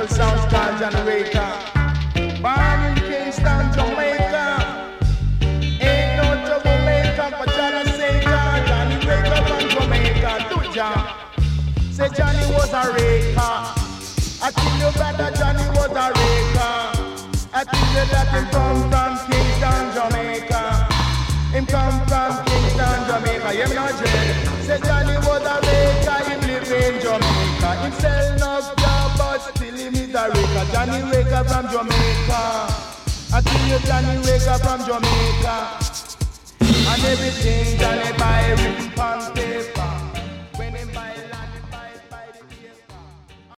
gospel sounds called Johnny Waker. Born in Kingston, Jamaica. Ain't no troublemaker, but Johnny say Johnny Waker from Jamaica. Do John. Say Johnny was a raker. I tell you brother, Johnny was a raker. I tell you that him come from Kingston, Jamaica. Him come from Kingston, Jamaica. You know Jay. Say Johnny was a raker. Him live in Jamaica. Him sell no job, but still him is a raker. Johnny Waker from Jamaica. I tell you Johnny Waker from Jamaica. And everything Johnny buy written on paper.